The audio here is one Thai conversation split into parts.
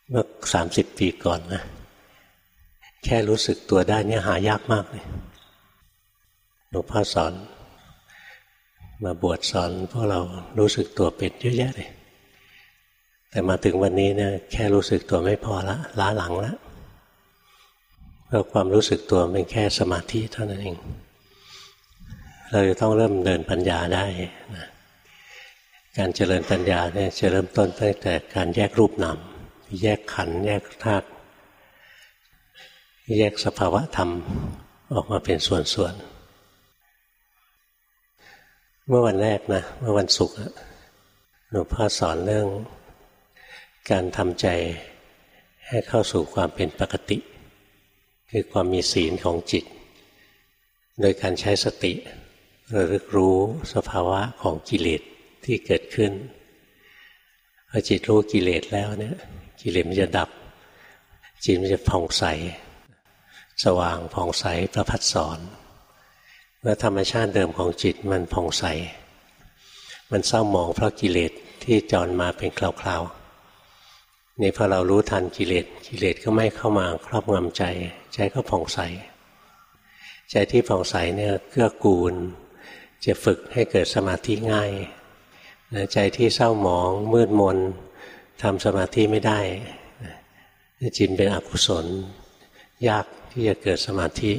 เมื่อ30 ปีก่อนนะแค่รู้สึกตัวได้เนี่ยหายากมากเลยหลวงพ่อสอนมาบวชสอนพวกเรารู้สึกตัวเป็นเยอะแยะเลยแต่มาถึงวันนี้เนี่ยแค่รู้สึกตัวไม่พอละล้าหลังละเพราะความรู้สึกตัวเป็นแค่สมาธิเท่านั้นเองเราจะต้องเริ่มเดินปัญญาได้นะการเจริญปัญญาเนี่ยจะเริ่มต้นตั้งแต่การแยกรูปนามแยกขันธ์แยกธาตุแยกสภาวะธรรมออกมาเป็นส่วนๆเมื่อวันแรกนะเมื่อวันศุกร์หลวงพ่อสอนเรื่องการทำใจให้เข้าสู่ความเป็นปกติคือความมีศีลของจิตโดยการใช้สติระลึกรู้สภาวะของกิเลสที่เกิดขึ้นพอจิตรู้กิเลสแล้วเนี่ยกิเลสมันจะดับจิตมันจะผ่องใสสว่างผ่องใสประภัสสรเมื่อธรรมชาติเดิมของจิตมันผ่องใสมันเศร้าหมองเพราะกิเลสที่จรมาเป็นคราวๆนี่พอเรารู้ทันกิเลสก็ไม่เข้ามาครอบงำใจใจก็ผ่องใสใจที่ผ่องใสเนี่ยเกื้อกูลจะฝึกให้เกิดสมาธิง่ายใจที่เศร้าหมองมืดมนทำสมาธิไม่ได้จิตเป็นอกุศลยากที่จะเกิดสมาธิ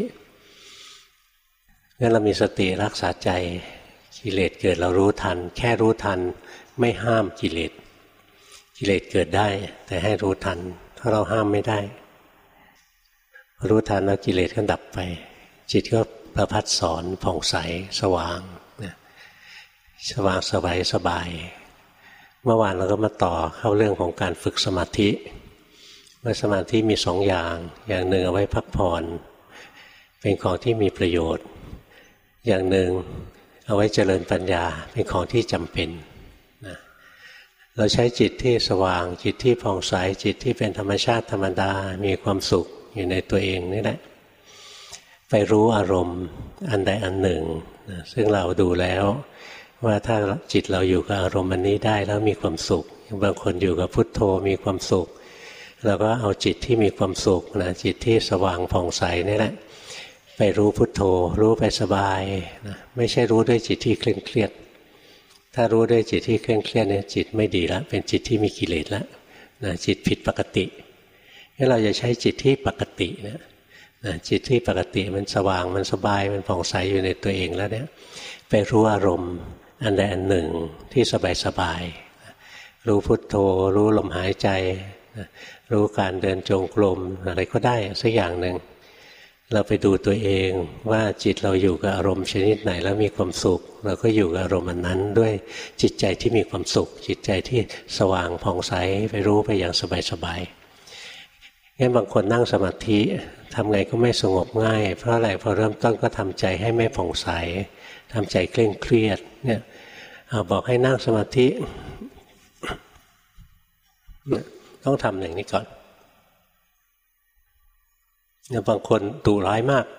งั้นเรามีสติรักษาใจกิเลสเกิดเรารู้ทันแค่รู้ทันไม่ห้ามกิเลสเกิดได้แต่ให้รู้ทันถ้าเราห้ามไม่ได้รู้ทันแล้วกิเลสก็ดับไปจิตก็ประภัสสรผ่องใสสว่างสว่างสบายเมื่อวานเราก็มาต่อเข้าเรื่องของการฝึกสมาธิว่าสมาธิมี2 อย่างอย่างหนึ่งเอาไว้พักผ่อนเป็นของที่มีประโยชน์อย่างหนึ่งเอาไว้เจริญปัญญาเป็นของที่จำเป็นนะเราใช้จิตที่สว่างจิตที่ผ่องใสจิตที่เป็นธรรมชาติธรรมดามีความสุขอยู่ในตัวเองนี่แหละไปรู้อารมณ์อันใดอันหนึ่งนะซึ่งเราดูแล้วว่าถ้าจิตเราอยู่กับอารมณ์อันนี้ได้แล้วมีความสุขบางคนอยู่กับพุทโธมีความสุขเราก็เอาจิตที่มีความสุขนะจิตที่สว่างผ่องใสนี่แหละไปรู้พุทโธรู้ไปสบายนะไม่ใช่รู้ด้วยจิตที่เคร่งเครียดถ้ารู้ด้วยจิตที่เคร่งเครียดเนี่ยจิตไม่ดีแล้วเป็นจิตที่มีกิเลสแล้วนะจิตผิดปกติงั้นเราจะใช้จิตที่ปกติเนี่ยนะจิตที่ปกติมันสว่างมันสบายมันผ่องใสอยู่ในตัวเองแล้วเนี่ยไปรู้อารมณ์อันใดอันหนึ่งที่สบายรู้พุทโธรู้ลมหายใจรู้การเดินจงกรมอะไรก็ได้สักอย่างหนึ่งเราไปดูตัวเองว่าจิตเราอยู่กับอารมณ์ชนิดไหนแล้วมีความสุขเราก็อยู่กับอารมณ์นั้นด้วยจิตใจที่มีความสุขจิตใจที่สว่างผ่องใสไปรู้ไปอย่างสบายๆงั้นบางคนนั่งสมาธิทำไงก็ไม่สงบง่ายเพราะอะไรพอเริ่มต้นก็ทำใจให้ไม่ผ่องใสทำใจเคร่งเครียดเนี่ยบอกให้นั่งสมาธิต้องทำอย่างนี้ก่อนบางคนดุร้ายมาก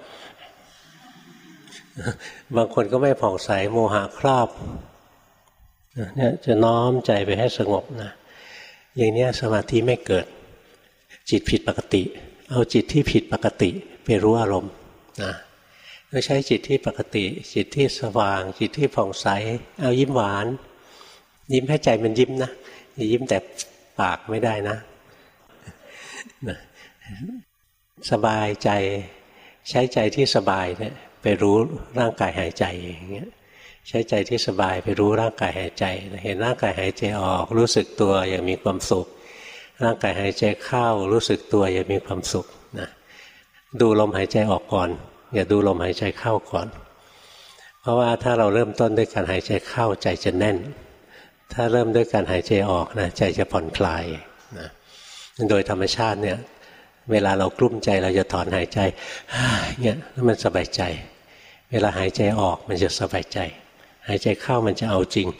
บางคนก็ไม่ผ่องใสโมหะครอบเนี่ยจะน้อมใจไปให้สงบนะอย่างนี้สมาธิไม่เกิดจิตผิดปกติเอาจิตที่ผิดปกติไปรู้อารมณ์นะเราใช้จิตที่ปกติจิตที่สว่างจิตที่ผ่องใสเอายิ้มหวานยิ้มให้ใจมันยิ้มนะยิ้มแต่ปากไม่ได้นะสบายใจใช้ใจที่สบายเนี่ยไปรู้ร่างกายหายใจอย่างเงี้ยใช้ใจที่สบายไปรู้ร่างกายหายใจเห็นร่างกายหายใจออกรู้สึกตัวอย่างมีความสุขร่างกายหายใจเข้ารู้สึกตัวอย่างมีความสุขนะดูลมหายใจออกก่อนอย่าดูลมหายใจเข้าก่อนเพราะว่าถ้าเราเริ่มต้นด้วยการหายใจเข้าใจจะแน่นถ้าเริ่มด้วยการหายใจออกนะใจจะผ่อนคลายนะโดยธรรมชาติเนี่ยเวลาเรากลุ้มใจเราจะถอนหายใจเนี่ยแล้วมันสบายใจเวลาหายใจออกมันจะสบายใจหายใจเข้ามันจะเอาจริง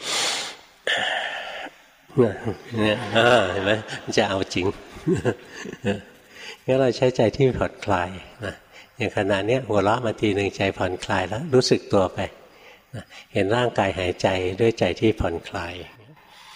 เนี่ยเห็นไหมมันจะเอาจริงงั้นเราใช้ใจที่ผ่อนคลายนะอย่างขณะนี้หัวเราะมาทีหนึ่งใจผ่อนคลายแล้วรู้สึกตัวไปนะเห็นร่างกายหายใจด้วยใจที่ผ่อนคลาย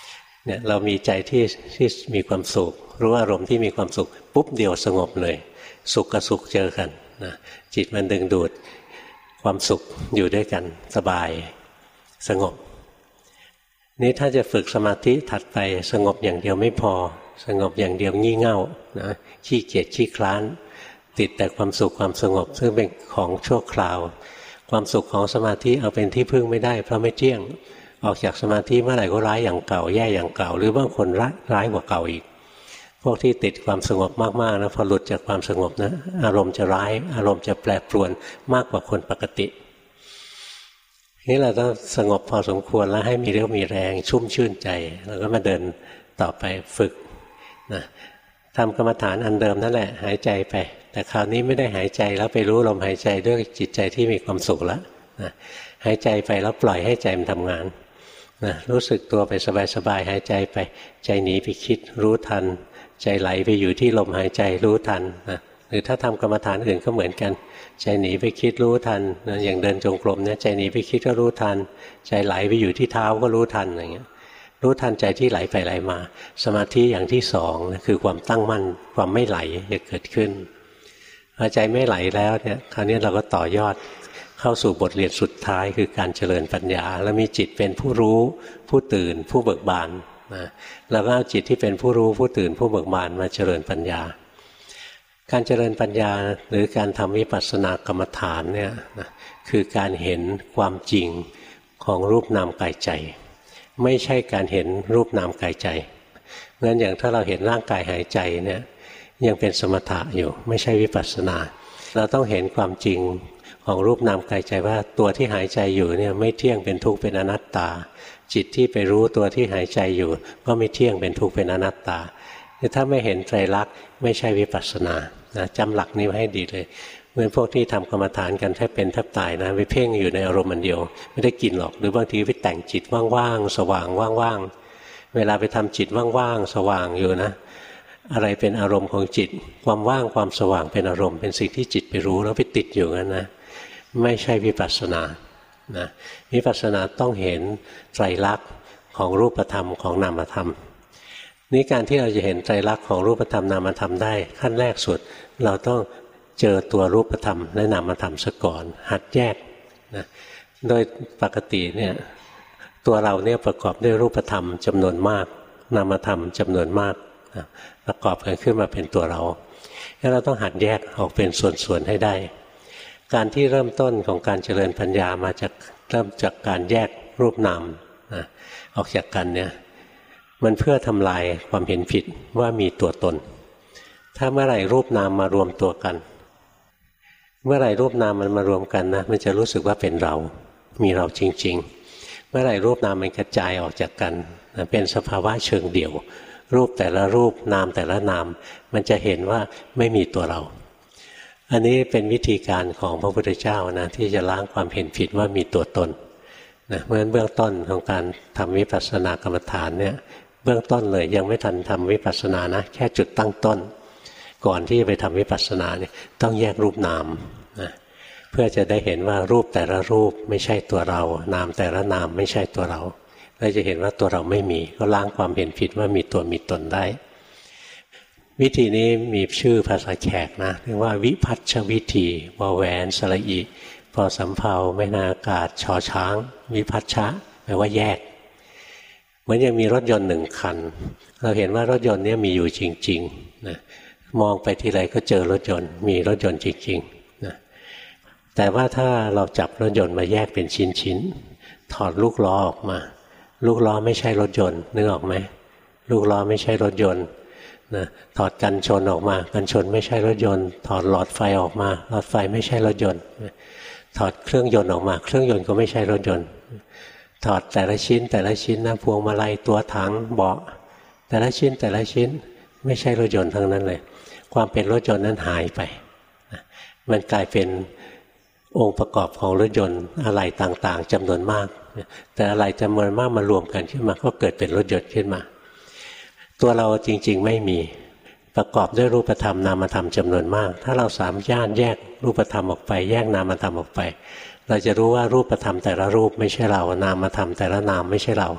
เนี่ยเรามีใจที่มีความสุขรู้อารมณ์ที่มีความสุขปุ๊บเดียวสงบเลยสุขกับสุขเจอกันนะจิตมันดึงดูดความสุขอยู่ด้วยกันสบายสงบนี่ถ้าจะฝึกสมาธิถัดไปสงบอย่างเดียวไม่พอสงบอย่างเดียวงี่เง่านะขี้เกียจขี้คลานติดแต่ความสุขความสงบซึ่งเป็นของชั่วคราวความสุขของสมาธิเอาเป็นที่พึ่งไม่ได้เพราะไม่เที่ยงออกจากสมาธิเมื่อไหร่ก็ร้ายอย่างเก่าแย่อย่างเก่าหรือบางคนร้ายกว่าเก่าอีกพวกที่ติดความสงบมากๆนะพอหลุดจากความสงบนะอารมณ์จะร้ายอารมณ์จะแปรปรวนมากกว่าคนปกตินี่เราต้องสงบพอสมควรแล้วให้มีเรี่ยวมีแรงชุ่มชื่นใจแล้วก็มาเดินต่อไปฝึกนะทำกรรมฐานอันเดิมนั่นแหละหายใจไปแต่คราวนี้ไม่ได้หายใจแล้วไปรู้ลมหายใจด้วยจิตใจที่มีความสุขแล้วนะหายใจไปแล้วปล่อยให้ใจมันทำงานนะรู้สึกตัวไปสบายๆหายใจไปใจหนีไปคิดรู้ทันใจไหลไปอยู่ที่ลมหายใจรู้ทันนะหรือถ้าทำกรรมฐานอื่นก็เหมือนกันใจหนีไปคิดรู้ทันนะอย่างเดินจงกรมเนี่ยใจหนีไปคิดก็รู้ทันใจไหลไปอยู่ที่เท้าก็รู้ทันอย่างเงี้ยรู้ทันใจที่ไหลไปไหลมาสมาธิอย่างที่สองนะคือความตั้งมั่นความไม่ไหลจะเกิดขึ้นพอใจไม่ไหลแล้วเนี่ยคราวนี้เราก็ต่อยอดเข้าสู่บทเรียนสุดท้ายคือการเจริญปัญญาแล้วมีจิตเป็นผู้รู้ผู้ตื่นผู้เบิกบานนะแล้วก็เอาจิตที่เป็นผู้รู้ผู้ตื่นผู้เบิกบานมาเจริญปัญญาการเจริญปัญญาหรือการทำวิปัสสนากรรมฐานเนี่ยนะคือการเห็นความจริงของรูปนามกายใจไม่ใช่การเห็นรูปนามกายใจงั้นอย่างถ้าเราเห็นร่างกายหายใจเนี่ยยังเป็นสมถะอยู่ไม่ใช่วิปัสสนาเราต้องเห็นความจริงของรูปนามกายใจว่าตัวที่หายใจอยู่เนี่ยไม่เที่ยงเป็นทุกข์เป็นอนัตตาจิตที่ไปรู้ตัวที่หายใจอยู่ก็ไม่เที่ยงเป็นทุกข์เป็นอนัตตาถ้าไม่เห็นไตรลักษณ์ไม่ใช่วิปัสสนานะจำหลักนี้ไว้ให้ดีเลยเหมือนพวกที่ทำกรรมฐานกันแทบเป็นแทบตายนะไปเพ่งอยู่ในอารมณ์อันเดียวไม่ได้กินหรอกหรือบางทีไปแต่งจิตว่างๆสว่างว่างๆเวลาไปทำจิตว่างๆสว่างอยู่นะอะไรเป็นอารมณ์ของจิตความว่างความสว่างเป็นอารมณ์เป็นสิ่งที่จิตไปรู้แล้วไปติดอยู่งั้นนะไม่ใช่วิปัสสนานะวิปัสสนาต้องเห็นไตรลักษณ์ของรูปธรรมของนามธรรมนี่การที่เราจะเห็นไตรลักษณ์ของรูปธรรมนามธรรมได้ขั้นแรกสุดเราต้องเจอตัวรูปธรรมและนามธรรมซะก่อนหัดแยกนะโดยปกติเนี่ยตัวเราเนี่ยประกอบด้วยรูปธรรมจำนวนมากนามธรรมจำนวนมากนะประกอบกันขึ้นมาเป็นตัวเราแล้วเราต้องหัดแยกออกเป็นส่วนๆให้ได้การที่เริ่มต้นของการเจริญปัญญามาจากเริ่มจากการแยกรูปนามนะออกจากกันเนี่ยมันเพื่อทำลายความเห็นผิดว่ามีตัวตนถ้าเมื่อไหร่รูปนามมารวมตัวกันเมื่อไหร่รูปนามมันมารวมกันนะมันจะรู้สึกว่าเป็นเรามีเราจริงๆเมื่อไหร่รูปนามมันกระจายออกจากกันนะเป็นสภาวะเชิงเดี่ยวรูปแต่ละรูปนามแต่ละนามมันจะเห็นว่าไม่มีตัวเราอันนี้เป็นวิธีการของพระพุทธเจ้านะที่จะล้างความเห็นผิดว่ามีตัวตนนะเพราะฉะนั้นเบื้องต้นของการทำวิปัสสนากรรมฐานเนี่ยเบื้องต้นเลยยังไม่ทันทำวิปัสสนานะแค่จุดตั้งต้นก่อนที่จะไปทำวิปัสสนาเนี่ยต้องแยกรูปนามนะเพื่อจะได้เห็นว่ารูปแต่ละรูปไม่ใช่ตัวเรานามแต่ละนามไม่ใช่ตัวเราเราจะเห็นว่าตัวเราไม่มีก็ล้างความเห็นผิดว่ามีตัวมีตนได้วิธีนี้มีชื่อภาษาแขกนะเรียกว่าวิพัชชวิธีวแหวนสระอิพอสำเภาแม่นาอากาศชอช้างวิพัชชะแปลว่าแยกเหมือนยังมีรถยนต์หนึ่งคันเราเห็นว่ารถยนต์นี้มีอยู่จริงๆนะมองไปทีไรก็เจอรถยนต์มีรถยนต์จริงๆนะแต่ว่าถ้าเราจับรถยนต์มาแยกเป็นชิ้นๆถอดลูกล้อออกมาลูกล้อไม่ใช่รถยนต์นึกออกไหมลูกล้อไม่ใช่รถยนต์นะถอดกันชนออกมากันชนไม่ใช่รถยนต์ถอดหลอดไฟออกมาหลอดไฟไม่ใช่รถยนต์ถอดเครื่องยนต์ออกมาเครื่องยนต์ก็ไม่ใช่รถยนต์ถอดแต่ละชิ้นนะพวงมาลัยตัวถังเบาะแต่ละชิ้นไม่ใช่รถยนต์ทั้งนั้นเลยความเป็นรถยนต์นั้นหายไปมันกลายเป็นองค์ประกอบของรถยนต์อะไหล่ต่างๆจำนวนมากแต่อะไหล่จำนวนมากมารวมกันขึ้นมาก็เกิดเป็นรถยนต์ขึ้นมาตัวเราจริงๆไม่มีประกอบด้วยรูปธรรมนามธรรมจำนวนมากถ้าเราสามารถแยกรูปธรรมออกไปแยกนามธรรมออกไปเราจะรู้ว่ารูปธรรมแต่ละรูปไม่ใช่เรานามธรรมแต่ละนามไม่ใช่เรา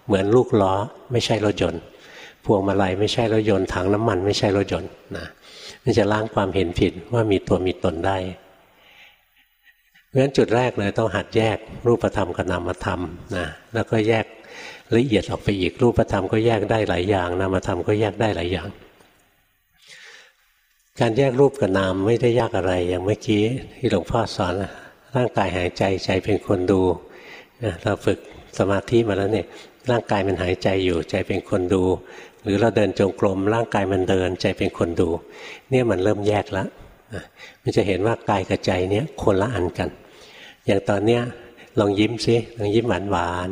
เหมือนลูกล้อไม่ใช่รถยนต์พวงมาลัยไม่ใช่รถยนต์ถังน้ำมันไม่ใช่รถยนต์นะมันจะล้างความเห็นผิดว่ามีตัวมีตนได้เพราะฉะนั้นจุดแรกเลยต้องหัดแยกรูปธรรมกับนามธรรมนะแล้วก็แยกละเอียดออกไปอีกรูปธรรมก็แยกได้หลายอย่างนามธรรมก็แยกได้หลายอย่างการแยกรูปกับนามไม่ได้ยากอะไรอย่างเมื่อกี้ที่หลวงพ่อสอนร่างกายหายใจใจเป็นคนดูนะเราฝึกสมาธิมาแล้วเนี่ยร่างกายมันหายใจอยู่ใจเป็นคนดูหรือเราเดินจงกรมร่างกายมันเดินใจเป็นคนดูเนี่ยมันเริ่มแยกแล้วมันจะเห็นว่ากายกับใจเนี่ยคนละอันกันอย่างตอนเนี้ยลองยิ้มสิลองยิ้มหวาน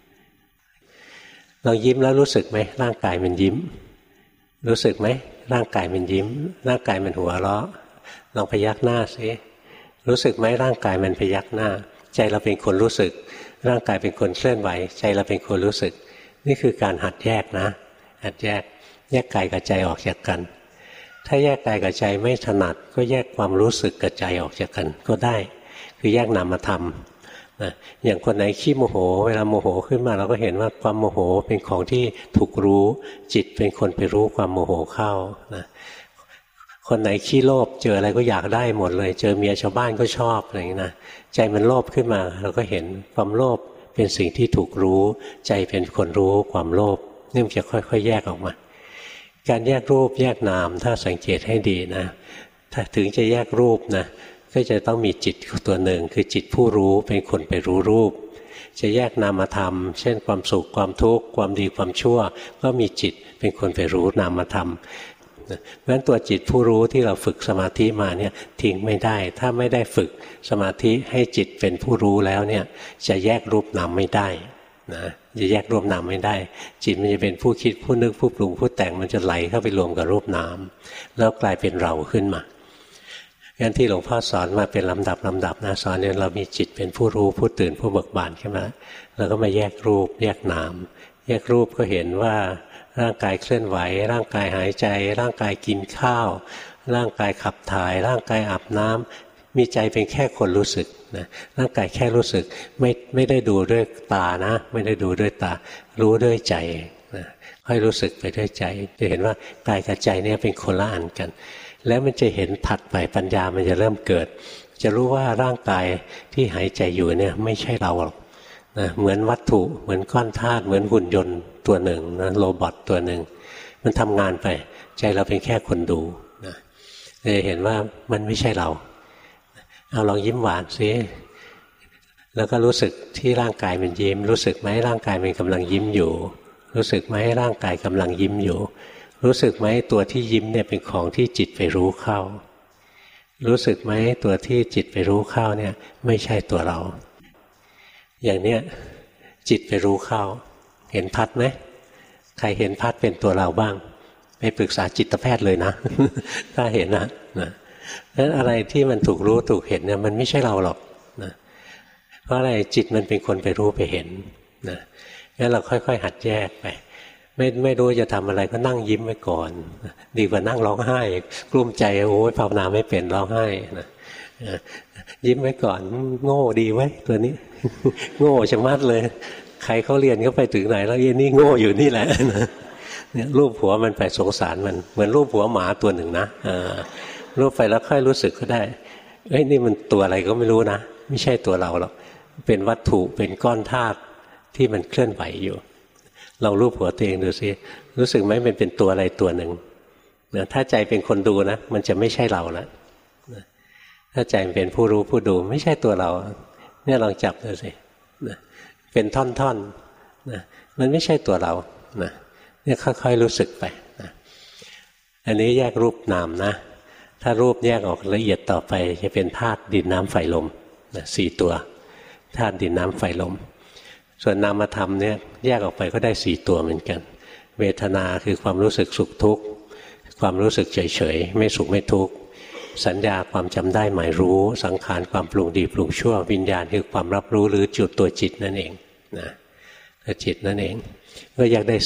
ๆลองยิ้มแล้วรู้สึกไหมร่างกายมันยิ้มรู้สึกไหมร่างกายมันยิ้มร่างกายมันหัวเราะลองพยักหน้าสิรู้สึกไหมร่างกายมันพยักหน้าใจเราเป็นคนรู้สึกร่างกายเป็นคนเคลื่อนไหวใจเราเป็นคนรู้สึกนี่คือการหัดแยกนะหัดแยกกายกับใจออกจากกันถ้าแยกกายกับใจไม่ถนัดก็แยกความรู้สึกกับใจออกจากกันก็ได้คือแยกนามธรรมนะอย่างคนไหนขี้โมโหเวลาโมโหขึ้นมาเราก็เห็นว่าความโมโหเป็นของที่ถูกรู้จิตเป็นคนไปรู้ความโมโหเข้านะคนไหนขี้โลภเจออะไรก็อยากได้หมดเลยเจอเมียชาวบ้านก็ชอบอะไรอย่างนี้นะใจมันโลภขึ้นมาเราก็เห็นความโลภเป็นสิ่งที่ถูกรู้ใจเป็นคนรู้ความโลภนี่มันจะค่อยๆแยกออกมาการแยกรูปแยกนามถ้าสังเกตให้ดีนะถ้าถึงจะแยกรูปนะก็จะต้องมีจิตตัวหนึ่งคือจิตผู้รู้เป็นคนไปรู้รูปจะแยกนามธรรมเช่นความสุขความทุกข์ความดีความชั่วก็มีจิตเป็นคนไปรู้นามธรรมเพราะฉะนั้นตัวจิตผู้รู้ที่เราฝึกสมาธิมาเนี่ยทิ้งไม่ได้ถ้าไม่ได้ฝึกสมาธิให้จิตเป็นผู้รู้แล้วเนี่ยจะแยกรูปนามไม่ได้นะจะแยกรูปนามไม่ได้จิตมันจะเป็นผู้คิดผู้นึกผู้ปรุงผู้แต่งมันจะไหลเข้าไปรวมกับรูปนามแล้วกลายเป็นเราขึ้นมางั้นที่หลวงพ่อสอนมาเป็นลำดับนะสอนเนี่ยเรามีจิตเป็นผู้รู้ผู้ตื่นผู้เบิกบานขึ้นมาแล้วก็มาแยกรูปแยกนามแยกรูปก็เห็นว่าร่างกายเคลื่อนไหวร่างกายหายใจร่างกายกินข้าวร่างกายขับถ่ายร่างกายอาบน้ำมีใจเป็นแค่คนรู้สึกนะร่างกายแค่รู้สึกไม่ได้ดูด้วยตานะไม่ได้ดูด้วยตารู้ด้วยใจนะค่อยรู้สึกไปด้วยใจจะเห็นว่ากายกับใจเนี่ยเป็นคนละอันกันแล้วมันจะเห็นถัดไปปัญญามันจะเริ่มเกิดจะรู้ว่าร่างกายที่หายใจอยู่เนี่ยไม่ใช่เราหรอกนะเหมือนวัตถุเหมือนก้อนธาตุเหมือนหุ่นยนต์ตัวหนึ่งนะโรบอทตัวหนึ่งมันทำงานไปใจเราเป็นแค่คนดูนะจะเห็นว่ามันไม่ใช่เราเอาลองยิ้มหวานซิแล้วก็รู้สึกที่ร่างกายมันยิ้มรู้สึกไหมร่างกายมันกำลังยิ้มอยู่รู้สึกไหมร่างกายกำลังยิ้มอยู่รู้สึกไหมตัวที่ยิ้มเนี่ยเป็นของที่จิตไปรู้เข้ารู้สึกไหมตัวที่จิตไปรู้เข้าเนี่ยไม่ใช่ตัวเราอย่างเนี้ยจิตไปรู้เข้าเห็นพัดไหมใครเห็นพัดเป็นตัวเราบ้างไปปรึกษาจิตแพทย์เลยนะ ถ้าเห็นนะนั้นอะไรที่มันถูกรู้ถูกเห็นเนี่ยมันไม่ใช่เราหรอกนะเพราะอะไรจิตมันเป็นคนไปรู้ไปเห็นนะงั้นเราค่อยๆหัดแยกไปไม่รู้จะทำอะไรก็นั่งยิ้มไว้ก่อนดีกว่านั่งร้องไห้กลุ้มใจโอ้ยภาวนาไม่เป็นร้องไห้นะยิ้มไว้ก่อนโง่ดีไว้ตัวนี้ โง่ชะมัดเลยใครเขาเรียนเขาไปถึงไหนแล้วยันนี่โง่อยู่นี่แหละเนี่ยรูปหัวมันไปสงสารมันเหมือนรูปหัวหมาตัวหนึ่งนะรูปไปแล้วค่อยรู้สึกก็ได้เอ้ยนี่มันตัวอะไรก็ไม่รู้นะไม่ใช่ตัวเราหรอกเป็นวัตถุเป็นก้อนธาตุที่มันเคลื่อนไหวอยู่เรารูปหัวตัวเองดูสิรู้สึกไหมมันเป็นตัวอะไรตัวหนึ่งนะถ้าใจเป็นคนดูนะมันจะไม่ใช่เราแล้วนะถ้าใจเป็นผู้รู้ผู้ดูไม่ใช่ตัวเราเนี่ยลองจับดูสินะเป็นท่อนๆนะมันไม่ใช่ตัวเรานะเนี่ยค่อยๆรู้สึกไปนะอันนี้แยกรูปนามนะถ้ารูปแยกออกละเอียดต่อไปจะเป็นธาตุดินน้ำไฟลมนะ4ตัวธาตุดินน้ำไฟลมส่วนนามธรรมเนี่ยแยกออกไปก็ได้4ตัวเหมือนกันเวทนาคือความรู้สึกสุขทุกข์ความรู้สึกเฉยๆไม่สุขไม่ทุกข์สัญญาความจำได้หมายรู้สังขารความปรุงดีปรุงชั่ววิญญาณคือความรับรู้หรือจุดตัวจิตนั่นเองนะตัวจิตนั่นเองก็แยกได้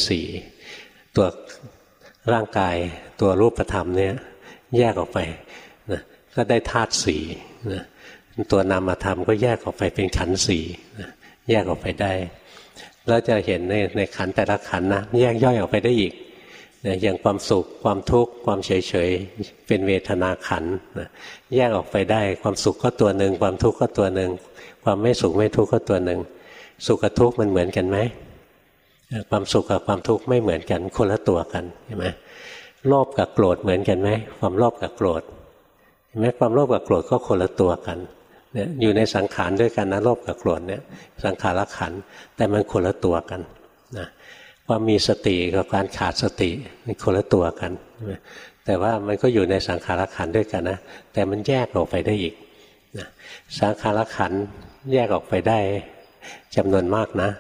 4ตัวร่างกายตัวรูปธรรมเนี่ยแยกออกไปนะก็ได้ธาตุ4นะตัวนามธรรมก็แยกออกไปเป็นขันธ์4นะแยกออกไปได้แล้วจะเห็นในขันธ์แต่ละขันธ์นะแยกย่อยออกไปได้อีกนะอย่างความสุขความทุกข์ความเฉยๆเป็นเวทนาขันธ์นะแยกออกไปได้ความสุขก็ตัวหนึ่งความทุกข์ก็ตัวหนึ่งความไม่สุขไม่ทุกข์ก็ตัวหนึ่งสุขกับทุกข์มันเหมือนกันไหมความสุขกับความทุกข์ไม่เหมือนกันคนละตัวกันเห็นไหมโลภกับโกรธเหมือนกันไหมความโลภกับโกรธเห็นไหมความโลภกับโกรธก็คนละตัวกันเนี่ยอยู่ในสังขารด้วยกันนะโลภกับโกรธเนี่ยสังขารขันธ์แต่มันคนละตัวกันนะความมีสติกับการขาดสติมันคนละตัวกันแต่ว่ามันก็อยู่ในสังขารขันธ์ด้วยกันนะแต่มันแยกออกไปได้อีกนะสังขารขันธ์แยกออกไปได้จำนวนมากนะ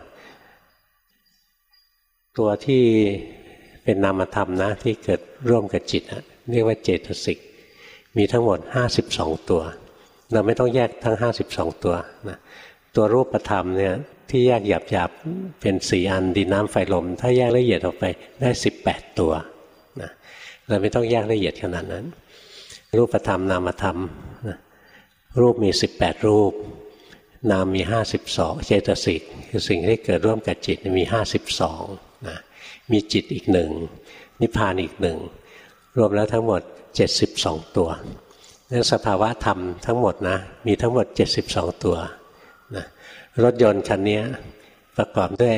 ตัวที่เป็นนามธรรมนะที่เกิดร่วมกับจิตนะเรียกว่าเจตสิกมีทั้งหมด52ตัวเราไม่ต้องแยกทั้ง52ตัวนะตัวรูปธรรมเนี่ยที่แยกหยาบๆเป็น4อันดินน้ำไฟลมถ้าแยกละเอียดออกไปได้18ตัวนะเราไม่ต้องแยกละเอียดขนาดนั้นรูปธรรมนามธรรมนะรูปมี18รูปนามมี52เจตสิกคือสิ่งที่เกิดร่วมกับจิตมี52นะมีจิตอีก1นิพพานอีก1รวมแล้วทั้งหมด72ตัวนั่นสภาวะธรรมทั้งหมดนะมีทั้งหมด72ตัวนะรถยนต์คันนี้ประกอบด้วย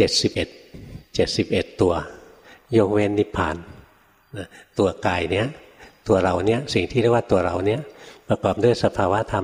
71ตัวยกเว้นนิพพานนะตัวกายเนี้ยตัวเราเนี้ยสิ่งที่เรียกว่าตัวเราเนี้ยประกอบด้วยสภาวะธรรม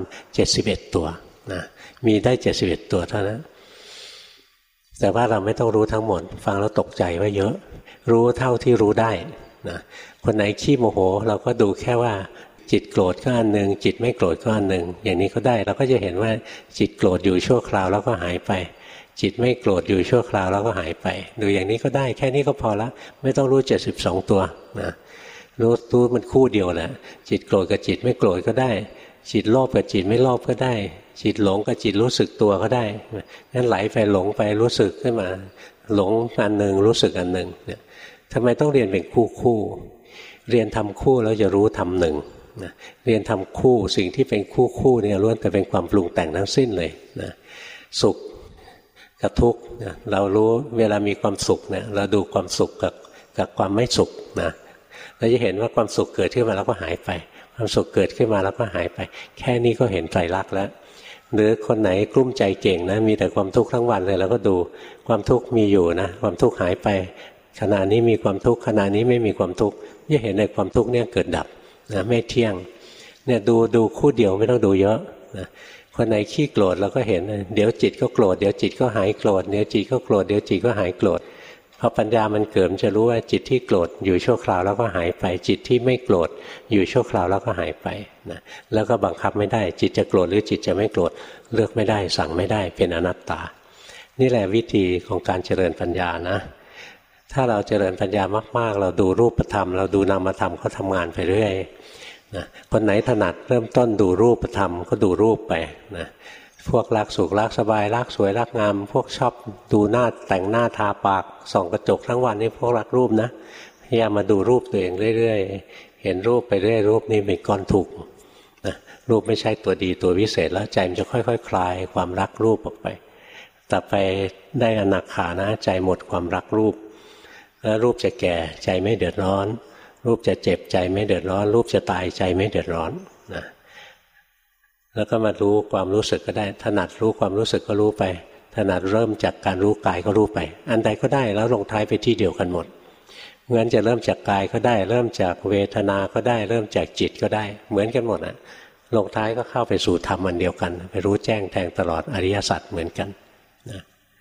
71ตัวนะมีได้71ตัวเท่านั้นแต่ว่าเราไม่ต้องรู้ทั้งหมดฟังแล้วตกใจว่าเยอะรู้เท่าที่รู้ได้นะคนไหนขี้โมโหเราก็ดูแค่ว่าจิตโกรธก็อันหนึ่งจิตไม่โกรธก็อันหนึ่งอย่างนี้ก็ได้เราก็จะเห็นว่าจิตโกรธอยู่ชั่วคราวแล้วก็หายไปจิตไม่โกรธอยู่ชั่วคราวแล้วก็หายไปดูอย่างนี้ก็ได้แค่นี้ก็พอละไม่ต้องรู้72ตัวนะรู้มันคู่เดียวแหละจิตโกรธกับจิตไม่โกรธก็ได้จิตโลภกับจิตไม่โลภก็ได้จิตหลงกับจิตรู้สึกตัวก็ได้งั้นไหลไปหลงไปรู้สึกขึ้นมาหลงอันหนึ่งรู้สึกอันหนึ่งเนี่ยทำไมต้องเรียนเป็นคู่เรียนทำคู่แล้วจะรู้ทำหนึ่งนะเรียนทำคู่สิ่งที่เป็นคู่เนี่ยล้วนแต่เป็นความปรุงแต่งทั้งสิ้นเลยนะสุขกับทุกข์นะเรารู้เวลามีความสุขเนี่ยเราดูความสุขกับความไม่สุขนะเราจะเห็นว่าความสุขเกิดขึ้นมาแล้วก็หายไปความสุขเกิดขึ้นมาแล้วก็หายไปแค่นี้ก็เห็นไตรลักษณ์แล้วหรือคนไหนกลุ้มใจเก่งนะมีแต่ความทุกข์ทั้งวันเลยเราก็ดูความทุกข์มีอยู่นะความทุกข์หายไปขณะนี้มีความทุกข์ขณะนี้ไม่มีความทุกข์จะเห็นในความทุกข์เนี่ยเกิดดับนะไม่เที่ยงเนี่ยดูคู่เดียวไม่ต้องดูเยอะนะคนไหนขี้โกรธเราก็เห็นเดี๋ยวจิตก็โกรธเดี๋ยวจิตก็หายโกรธเดี๋ยวจิตก็โกรธเดี๋ยวจิตก็หายโกรธพอปัญญามันเกิดมันจะรู้ว่าจิตที่โกรธอยู่ชั่วคราวแล้วก็หายไปจิตที่ไม่โกรธอยู่ชั่วคราวแล้วก็หายไปนะแล้วก็บังคับไม่ได้จิตจะโกรธหรือจิตจะไม่โกรธเลือกไม่ได้สั่งไม่ได้เป็นอนัตตานี่แหละวิธีของการเจริญปัญญานะถ้าเราเจริญปัญญามากๆเราดูรูปธรรมเราดูนามธรรมเขาทำงานไปเรื่อยนะคนไหนถนัดเริ่มต้นดูรูปธรรมก็ดูรูปไปนะพวกรักสุขรักสบายรักสวยรักงามพวกชอบดูหน้าแต่งหน้าทาปากส่องกระจกทั้งวันนี่พวกรักรูปนะพยายามมาดูรูปตัวเองเรื่อยๆเห็นรูปไปเรื่อยรูปนี้เป็นก้อนทุกข์นะรูปไม่ใช่ตัวดีตัววิเศษแล้วใจมันจะค่อยๆ คลายความรักรูปออกไปต่อไปได้อนาคานะใจหมดความรักรูปแล้วรูปจะแก่ใจไม่เดือดร้อนรูปจะเจ็บใจไม่เดือดร้อนรูปจะตายใจไม่เดือดร้อนนะแล้วก็มารู้ความรู้สึกก็ได้ถนัดรู้ความรู้สึกก็รู้ไปถนัดเริ่มจากการรู้กายก็รู้ไปอันใดก็ได้แล้วลงท้ายไปที่เดียวกันหมดงั้นจะเริ่มจากกายก็ได้เริ่มจากเวทนาก็ได้เริ่มจากจิตก็ได้เหมือนกันหมดนะลงท้ายก็เข้าไปสู่ธรรมอันเดียวกันไปรู้แจ้งแทงตลอดอริยสัจเหมือนกันนะ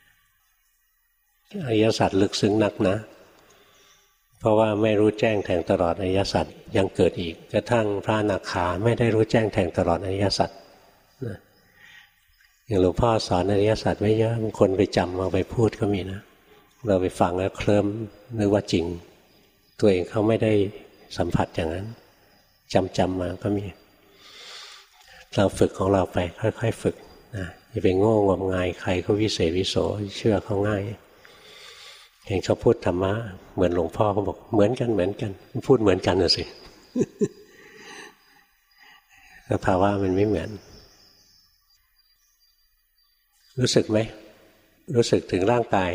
อริยสัจลึกซึ้งนักนะเพราะว่าไม่รู้แจ้งแทงตลอดอริยสัจยังเกิดอีกกระทั่งพระอนาคาไม่ได้รู้แจ้งแทงตลอดอริยสัจนะอย่างหลวงพ่อสอนอริยสัจไว้เยอะบางคนไปจำเอาไปพูดก็มีนะเราไปฟังแล้วเคลิ้มนึกว่าจริงตัวเองเขาไม่ได้สัมผัสอย่างนั้นจำมาก็มีเราฝึกของเราไปค่อยๆฝึกนะอย่าไปโง่งมงายใครเขาวิเศษวิโสเชื่อเขาง่ายเห็นเขาพูดธรรมะเหมือนหลวงพ่อเขาบอกเหมือนกันพูดเหมือนกันน่ะสิสภาวะมันไม่เหมือนรู้สึกไหมรู้สึกถึงร่างกาย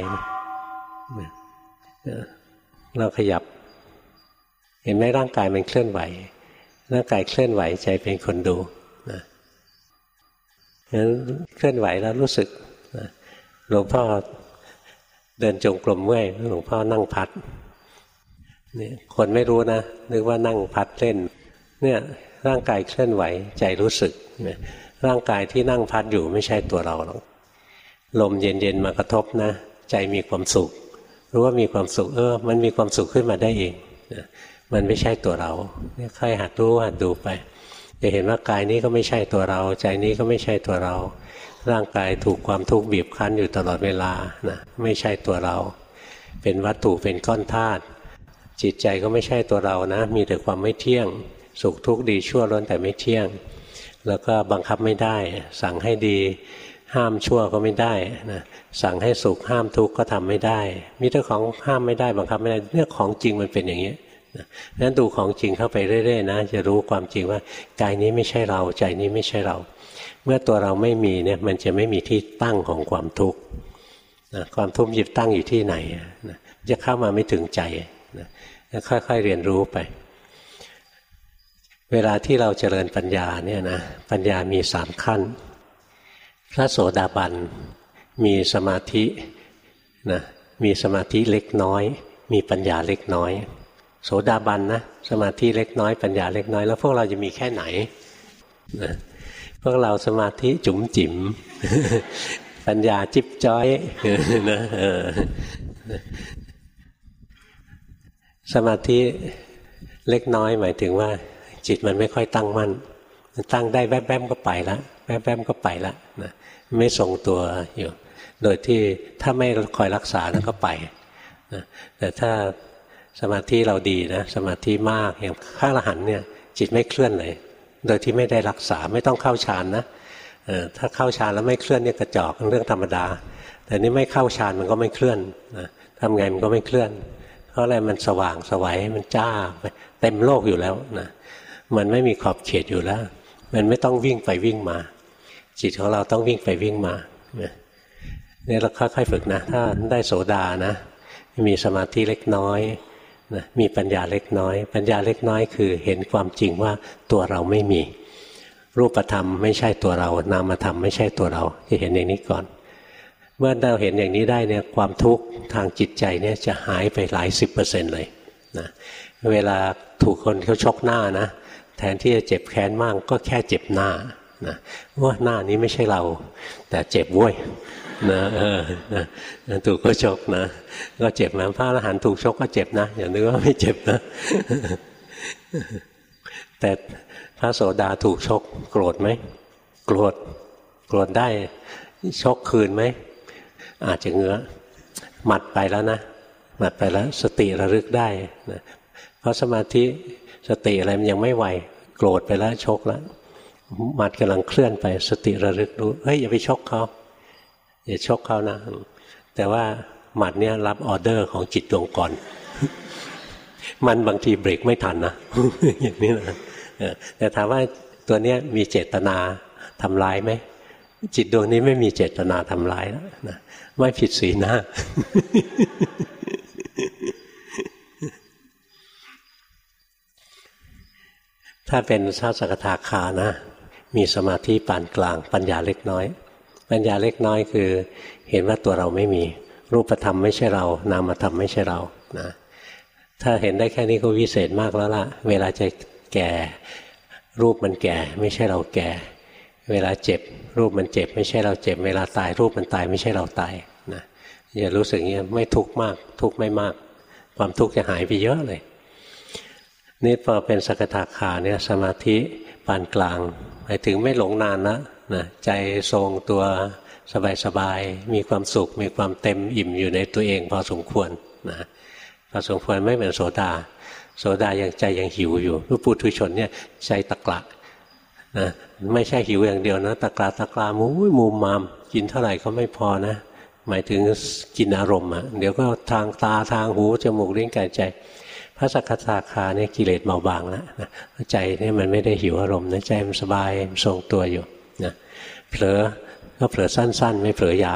เราขยับเห็นไหมร่างกายมันเคลื่อนไหวร่างกายเคลื่อนไหวใจเป็นคนดูนะงั้นเคลื่อนไหวแล้วรู้สึกนะหลวงพ่อเดินจงกรมเมื่อยหลวงพ่อนั่งพัดนี่คนไม่รู้นะนึกว่านั่งพัดเล่นเนี่ยร่างกายเคลื่อนไหวใจรู้สึกร่างกายที่นั่งพัดอยู่ไม่ใช่ตัวเราหรอกลมเย็นๆมากระทบนะใจมีความสุขรู้ว่ามีความสุขมันมีความสุขขึ้นมาได้เองมันไม่ใช่ตัวเราค่อยหัดรู้หัดดูไปจะเห็นว่ากายนี้ก็ไม่ใช่ตัวเราใจนี้ก็ไม่ใช่ตัวเราร่างกายถูกความทุกข์บีบคั้นอยู่ตลอดเวลานะไม่ใช่ตัวเราเป็นวัตถุเป็นก้อนธาตุจิตใจก็ไม่ใช่ตัวเรานะมีแต่ความไม่เที่ยงสุขทุกข์ดีชั่วล้วนแต่ไม่เที่ยงแล้วก็บังคับไม่ได้สั่งให้ดีห้ามชั่วก็ไม่ได้นะสั่งให้สุขห้ามทุกข์ก็ทำไม่ได้มีแต่ของห้ามไม่ได้บังคับไม่ได้เนี่ยของจริงมันเป็นอย่างนี้นั้นดูของจริงเข้าไปเรื่อยๆนะจะรู้ความจริงว่ากายนี้ไม่ใช่เราใจนี้ไม่ใช่เราเมื่อตัวเราไม่มีเนี่ยมันจะไม่มีที่ตั้งของความทุกข์ความทุกข์ยึดตั้งอยู่ที่ไหนจะเข้ามาไม่ถึงใจค่อยๆเรียนรู้ไปเวลาที่เราเจริญปัญญาเนี่ยนะปัญญามี3ขั้นพระโสดาบันมีสมาธินะมีสมาธิเล็กน้อยมีปัญญาเล็กน้อยโสดาบันนะสมาธิเล็กน้อยปัญญาเล็กน้อยแล้วพวกเราจะมีแค่ไหนนะพวกเราสมาธิจุ๋มจิ๋ม ปัญญาจิ๊บจ้อยนะสมาธิเล็กน้อยหมายถึงว่าจิตมันไม่ค่อยตั้งมั่นตั้งได้แวบๆก็ไปละแวบๆก็ไปละนะไม่ทรงตัวอยู่โดยที่ถ้าไม่คอยรักษาแล้วก็ไปนะแต่ถ้าสมาธิเราดีนะสมาธิมากอย่างพระอรหันต์เนี่ยจิตไม่เคลื่อนเลยโดยที่ไม่ได้รักษาไม่ต้องเข้าฌานนะถ้าเข้าฌานแล้วไม่เคลื่อนเนี่ยกระจอกเรื่องธรรมดาแต่นี่ไม่เข้าฌานมันก็ไม่เคลื่อนนะทำไงมันก็ไม่เคลื่อนเพราะอะไรมันสว่างสวัยมันจ้าเต็มโลกอยู่แล้วนะมันไม่มีขอบเขตอยู่แล้วมันไม่ต้องวิ่งไปวิ่งมาจิตของเราต้องวิ่งไปวิ่งมาเนี่ยเราค่อยๆฝึกนะถ้าได้โสดานะมีสมาธิเล็กน้อยนะมีปัญญาเล็กน้อยปัญญาเล็กน้อยคือเห็นความจริงว่าตัวเราไม่มีรูปธรรมไม่ใช่ตัวเรานามธรรมไม่ใช่ตัวเราจะเห็นอย่างนี้ก่อนเมื่อเราเห็นอย่างนี้ได้เนี่ยความทุกข์ทางจิตใจเนี่ยจะหายไปหลาย10%เลยนะเวลาถูกคนเขาชกหน้านะแทนที่จะเจ็บแค้นมากก็แค่เจ็บหน้านะว่าหน้านี้ไม่ใช่เราแต่เจ็บเว้ยนะถูกก็ชกนะก็เจ็บนะพระอรหันต์ถูกชกก็เจ็บนะอย่านึกว่าไม่เจ็บนะแต่พระโสดาถูกชกโกรธไหมโกรธได้ชกคืนไหมอาจจะเงื้อหมัดไปแล้วนะหมัดไปแล้วสติระลึกได้นะเพราะสมาธิสติอะไรมันยังไม่ไวโกรธไปแล้วชกแล้วหมัดกำลังเคลื่อนไปสติระลึกรู้เฮ้ยอย่าไปชกเขาอย่าชกเขานะแต่ว่าหมัดเนี้ยรับออเดอร์ของจิตดวงก่อนมันบางทีเบรกไม่ทันนะอย่างนี้นะแต่ถามว่าตัวเนี้ยมีเจตนาทำร้ายไหมจิตดวงนี้ไม่มีเจตนาทำร้ายแล้วนะไม่ผิดศีลนะถ้าเป็นพระสกทาคานะมีสมาธิปานกลางปัญญาเล็กน้อยปัญญาเล็กน้อยคือเห็นว่าตัวเราไม่มีรูปธรรมไม่ใช่เรานามธรรมไม่ใช่เรานะถ้าเห็นได้แค่นี้ก็วิเศษมากแล้วล่ะเวลาจะแก่รูปมันแก่ไม่ใช่เราแก่เวลาเจ็บรูปมันเจ็บไม่ใช่เราเจ็บเวลาตายรูปมันตายไม่ใช่เราตายนะอย่ารู้สึกอย่างนี้ไม่ทุกข์มากทุกข์ไม่มากความทุกข์จะหายไปเยอะเลยนี่พอเป็นสกทาคาเนี่ยสมาธิปานกลางหมายถึงไม่หลงนานนะใจทรงตัวสบายๆมีความสุขมีความเต็มอิ่มอยู่ในตัวเองพอสมควรนะพอสมควรไม่เหมือนโสดาโสดายังใจยังหิวอยู่ผู้ปุถุชนเนี่ยใจตะกละนะไม่ใช่หิวอย่างเดียวนะตะกละมุมมามกินเท่าไหร่ก็ไม่พอนะหมายถึงกินอารมณ์อ่ะเดี๋ยวก็ทางตาทางหูจมูกลิ้นกายใจพระสกทาคาเนี่ยกิเลสเบาบางแล้วนะใจเนี่ยมันไม่ได้หิวอารมณ์นะใจมันสบายทรงตัวอยู่นะเผลอก็เผลอสั้นๆไม่เผลอยาว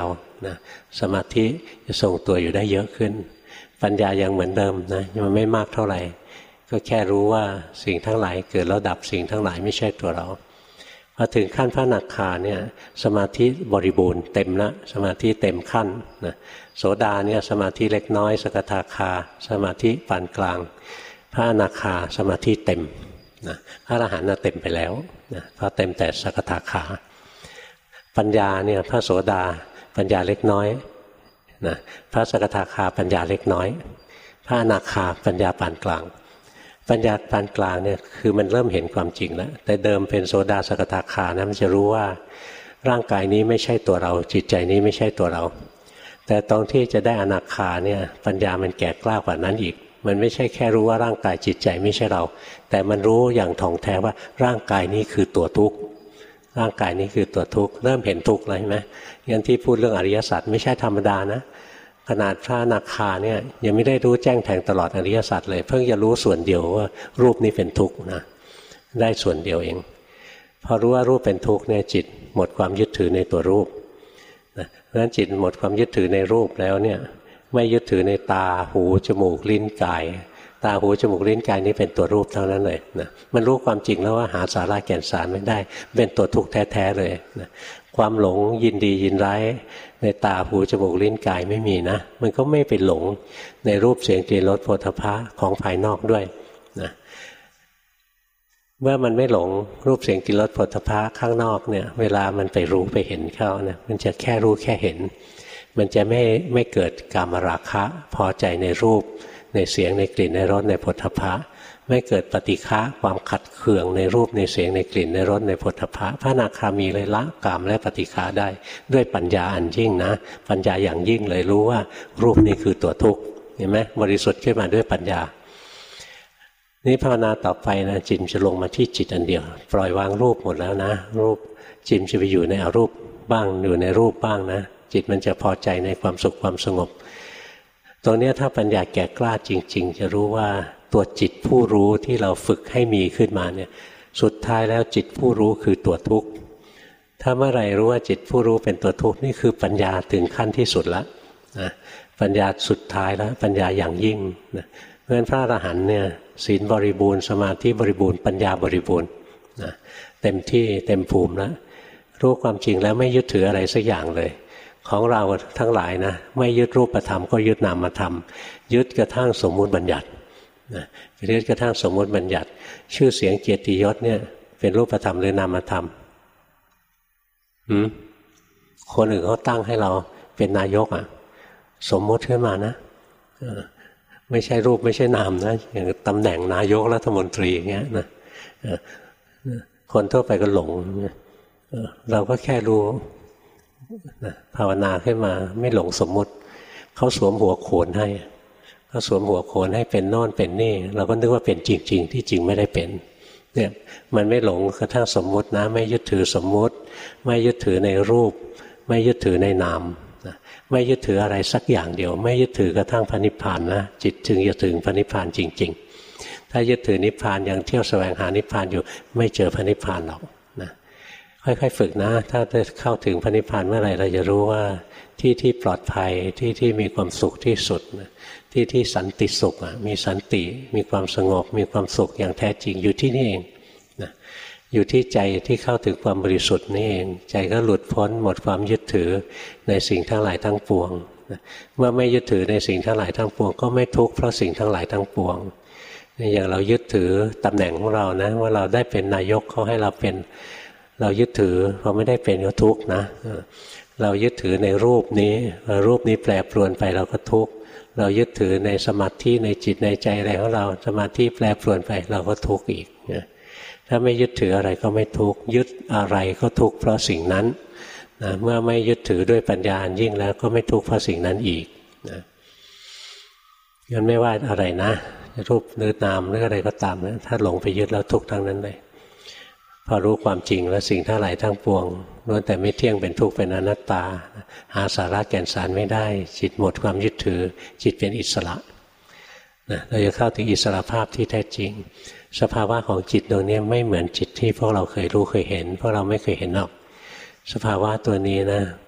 นะสมาธิจะทรงตัวอยู่ได้เยอะขึ้นปัญญายังเหมือนเดิมนะมันไม่มากเท่าไหร่ก็แค่รู้ว่าสิ่งทั้งหลายเกิดแล้วดับสิ่งทั้งหลายไม่ใช่ตัวเราพอถึงขั้นพระอนาคาเนี่ยสมาธิบริบูรณ์เต็มละสมาธิเต็มขั้นนะโสดาเนี่ยสมาธิเล็กน้อยสกทาคาสมาธิปานกลางพระอนาคาสมาธิเต็มนะพระอรหันต์เต็มไปแล้วนะเพราะเต็มแต่สกทาคาปัญญาเนี่ยพระโสดาปัญญาเล็กน้อยนะพระสกทาคาปัญญาเล็กน้อยพระอนาคาปัญญาปานกลางปัญญาปานกลางเนี่ยคือมันเริ่มเห็นความจริงแล้วแต่เดิมเป็นโสดาสกทาคานะมันจะรู้ว่าร่างกายนี้ไม่ใช่ตัวเราจิตใจนี้ไม่ใช่ตัวเราแต่ตรงที่จะได้อนาคาเนี่ยปัญญามันแก่กล้ากว่านั้นอีกมันไม่ใช่แค่รู้ว่าร่างกายจิตใจไม่ใช่เราแต่มันรู้อย่างถ่องแท้ว่าร่างกายนี้คือตัวทุกข์ร่างกายนี้คือตัวทุกข์เริ่มเห็นทุกข์แล้วใช่ไหมงั้นที่พูดเรื่องอริยสัจไม่ใช่ธรรมดานะขนาดพระอนาคาเนี่ยยังไม่ได้รู้แจ้งแทงตลอดอริยสัจเลยเพิ่งจะรู้ส่วนเดียวว่ารูปนี้เป็นทุกข์นะได้ส่วนเดียวเองพอรู้ว่ารูปเป็นทุกข์เนี่ยจิตหมดความยึดถือในตัวรูปนะเพราะฉะนั้นจิตหมดความยึดถือในรูปแล้วเนี่ยไม่ยึดถือในตาหูจมูกลิ้นกายตาหูจมูกลิ้นกายนี้เป็นตัวรูปเท่านั้นเลยนะมันรู้ความจริงแล้วว่าหาสาระแก่นสารไม่ได้เป็นตัวทุกข์แท้ๆเลยนะความหลงยินดียินร้ายในตาหูจมูกลิ้นกายไม่มีนะมันก็ไม่ไปหลงในรูปเสียงกลิ่นรสโผฏฐัพพะของภายนอกด้วยนะเมื่อมันไม่หลงรูปเสียงกลิ่นรสโผฏฐัพพะข้างนอกเนี่ยเวลามันไปรู้ไปเห็นเข้านะมันจะแค่รู้แค่เห็นมันจะไม่เกิดกามราคะพอใจในรูปในเสียงในกลิ่นในรสในโผฏฐัพพะไม่เกิดปฏิฆะความขัดเคืองในรูปในเสียงในกลิ่นในรสในโผฏฐัพพะพระอนาคามีเลยละกามและปฏิฆะได้ด้วยปัญญาอันยิ่งนะปัญญาอย่างยิ่งเลยรู้ว่ารูปนี้คือตัวทุกข์เห็นไหมบริสุทธิ์ขึ้นมาด้วยปัญญานี่ภาวนาต่อไปนะจิตจะลงมาที่จิตอันเดียวปล่อยวางรูปหมดแล้วนะรูปจิตจะไปอยู่ในอรูปบ้างอยู่ในรูปบ้างนะจิตมันจะพอใจในความสุขความสงบตรงนี้ถ้าปัญญาแก่กล้าจริงๆจะรู้ว่าตัวจิตผู้รู้ที่เราฝึกให้มีขึ้นมาเนี่ยสุดท้ายแล้วจิตผู้รู้คือตัวทุกข์ถ้าเมื่อไหร่รู้ว่าจิตผู้รู้เป็นตัวทุกข์นี่คือปัญญาถึงขั้นที่สุดแล้วนะปัญญาสุดท้ายแล้วปัญญาอย่างยิ่งนะเพราะฉะนั้นพระอรหันต์เนี่ยศีลบริบูรณ์สมาธิบริบูรณ์ปัญญาบริบูรณ์นะเต็มที่เต็มภูมิแล้วรู้ความจริงแล้วไม่ยึดถืออะไรสักอย่างเลยของเราทั้งหลายนะไม่ยึดรูปธรรมก็ยึดนามธรรมยึดกระทั่งสมมุติบัญญัตินะยึดกระทั่งสมมุติบัญญัติชื่อเสียงเกียรติยศเนี่ยเป็นรูปธรรมหรือนามธรรมคนอื่นเขาตั้งให้เราเป็นนายกสมมุติขึ้นมานะไม่ใช่รูปไม่ใช่นามนะอย่างตำแหน่งนายกรัฐมนตรีอย่างเงี้ยนะคนทั่วไปก็หลงเราก็แค่รู้ภาวนาขึ้นมาไม่หลงสมมุติเขาสวมหัวโขนให้เขาสวมหัวโขนให้เป็นโน่นเป็นนี่เราก็นึกว่าเป็นจริงๆที่จริงไม่ได้เป็นเนี่ยมันไม่หลงกระทั่งสมมุตินะไม่ยึดถือสมมุติไม่ยึดถือในรูปไม่ยึดถือในนามไม่ยึดถืออะไรสักอย่างเดียวไม่ยึดถือกระทั่งพระนิพพานนะจิตจึงจะถึงพระนิพพานจริงๆถ้ายึดถือนิพพานยังเที่ยวแสวงหานิพพานอยู่ไม่เจอพระนิพพานหรอกนะค่อยๆฝึกนะถ้าได้เข้าถึงพระนิพพานเมื่อไหร่เราจะรู้ว่าที่ปลอดภัยที่มีความสุขที่สุดที่สันติสุขมีสันติมีความสงบมีความสุขอย่างแท้จริงอยู่ที่นี่เองนะอยู่ที่ใจที่เข้าถึงความบริสุทธิ์นี่เองใจก็หลุดพ้นหมดความยึดถือในสิ่งทั้งหลายทั้งปวงนะเมื่อไม่ยึดถือในสิ่งทั้งหลายทั้งปวงก็ไม่ทุกข์เพราะสิ่งทั้งหลายทั้งปวงอย่างเรายึดถือตำแหน่งของเรานะว่าเราได้เป็นนายกเขาให้เราเป็นเรายึดถือเราไม่ได้เป็นก็ทุกข์นะเรายึดถือในรูปนี้รูปนี้แปรปรวนไปเราก็ทุกข์เรายึดถือในสมาธิในจิตในใจอะไรของเราสมาธิแปรปรวนไปเราก็ทุกข์อีกนะถ้าไม่ยึดถืออะไรก็ไม่ทุกข์ยึดอะไรก็ทุกข์เพราะสิ่งนั้นนะเมื่อไม่ยึดถือด้วยปัญญายิ่งแล้วก็ไม่ทุกข์เพราะสิ่งนั้นอีกนะงั้นไม่ว่าอะไรนะรูปหรือนามหรืออะไรก็ตามนะถ้าหลงไปยึดแล้วทุกข์ทั้งนั้นเลยพอรู้ความจริงแล้วสิ่งทั้งหลายทั้งปวงล้วนแต่ไม่เที่ยงเป็นทุกข์เป็นอนัตตาหาสาระแก่นสารไม่ได้จิตหมดความยึดถือจิตเป็นอิสระนะเราจะเข้าถึงอิสระภาพที่แท้จริงสภาวะของจิตดวงนี้ไม่เหมือนจิตที่พวกเราเคยรู้เคยเห็นพวกเราไม่เคยเห็นหรอกสภาวะตัวนี้นะ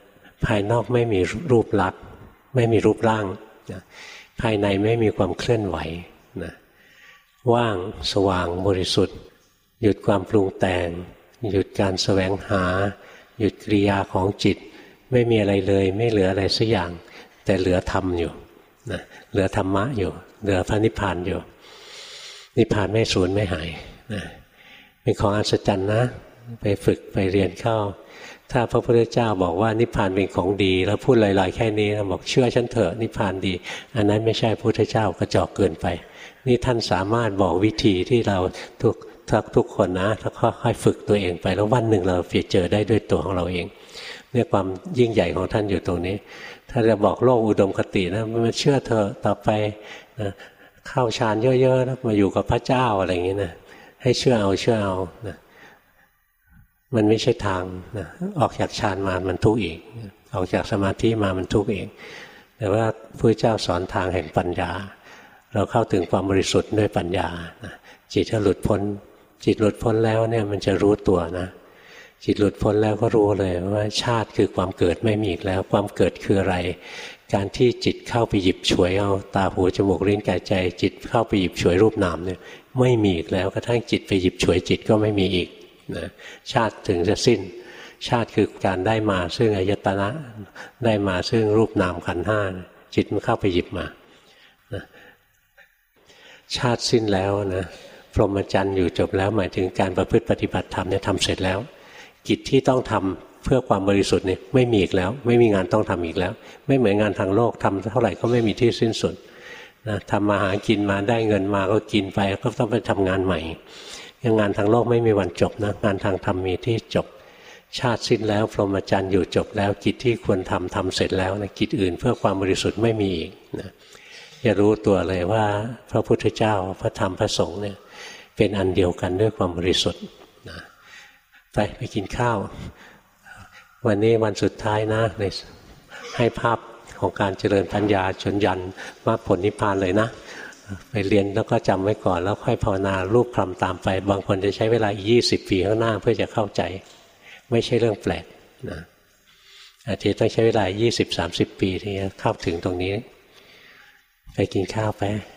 ภายนอกไม่มีรูปลักษณ์ไม่มีรูปร่างนะภายในไม่มีความเคลื่อนไหวนะว่างสว่างบริสุทธิ์หยุดความปรุงแต่งหยุดการแสวงหาหยุดกิริยาของจิตไม่มีอะไรเลยไม่เหลืออะไรสักอย่างแต่เหลือธรรมอยู่นะเหลือธรรมะอยู่เหลือพระนิพพานอยู่นิพพานไม่สูญไม่หายนะเป็นของอัศจรรย์นะไปฝึกไปเรียนเข้าถ้าพระพุทธเจ้าบอกว่านิพพานเป็นของดีแล้วพูดลอยๆแค่นี้บอกเชื่อฉันเถอะนิพพานดีอันนั้นไม่ใช่พระพุทธเจ้ากระจอกเกินไปนี่ท่านสามารถบอกวิธีที่เราทุกคนนะถ้าค่อยๆฝึกตัวเองไปแล้ววันหนึ่งเราเจอได้ด้วยตัวของเราเองเนี่ยความยิ่งใหญ่ของท่านอยู่ตรงนี้ถ้าจะบอกโลกอุดมคตินะมันเชื่อเธอต่อไปนะเข้าฌานเยอะๆนะมาอยู่กับพระเจ้าอะไรอย่างนี้นะให้เชื่อเอานะมันไม่ใช่ทางนะออกจากฌานมามันทุกข์อีกออกจากสมาธิมามันทุกข์เองแต่ว่าพระเจ้าสอนทางแห่งปัญญาเราเข้าถึงความบริสุทธิ์ด้วยปัญญานะจิตถ้าหลุดพ้นจิตหลุดพ้นแล้วเนี่ยมันจะรู้ตัวนะจิตหลุดพ้นแล้วก็รู้เลยว่าชาติคือความเกิดไม่มีอีกแล้วความเกิดคืออะไรการที่จิตเข้าไปหยิบฉวยเอาตาหูจมูกลิ้นกายใจจิตเข้าไปหยิบฉวยรูปนามเนี่ยไม่มีอีกแล้วกระทั่งจิตไปหยิบฉวยจิตก็ไม่มีอีกนะชาติถึงจะสิ้นชาติคือการได้มาซึ่งอายตนะได้มาซึ่งรูปนามขันธ์ห้าจิตมันเข้าไปหยิบมานะชาติสิ้นแล้วนะพรหมจรรย์อยู่จบแล้วหมายถึงการประพฤติปฏิบัติธรรมเนี่ยทำเสร็จแล้วกิจที่ต้องทำเพื่อความบริสุทธิ์เนี่ยไม่มีอีกแล้วไม่มีงานต้องทำอีกแล้วไม่เหมือนงานทางโลกทำเท่าไหร่ก็ไม่มีที่สิ้นสุดนะทำมาหากินมาได้เงินมาก็กินไปก็ต้องไปทำงานใหม่งานทางโลกไม่มีวันจบนะงานทางธรรมมีที่จบชาติสิ้นแล้วพรหมจรรย์อยู่จบแล้วกิจที่ควรทำเสร็จแล้วนะกิจอื่นเพื่อความบริสุทธิ์ไม่มีอีกนะอย่ารู้ตัวเลยว่าพระพุทธเจ้าพระธรรมพระสงฆ์เนี่ยเป็นอันเดียวกันด้วยความบริสุทธิ์นะไปกินข้าววันนี้วันสุดท้ายนะเลยให้ภาพของการเจริญปัญญาจนยันมรรคผลนิพพานเลยนะไปเรียนแล้วก็จำไว้ก่อนแล้วค่อยภาวนารูปคำตามไปบางคนจะใช้เวลา20 ปีข้างหน้าเพื่อจะเข้าใจไม่ใช่เรื่องแปลกนะอาจจะต้องใช้เวลา20-30 ปีที่จะเข้าถึงตรงนี้ไปกินข้าวไป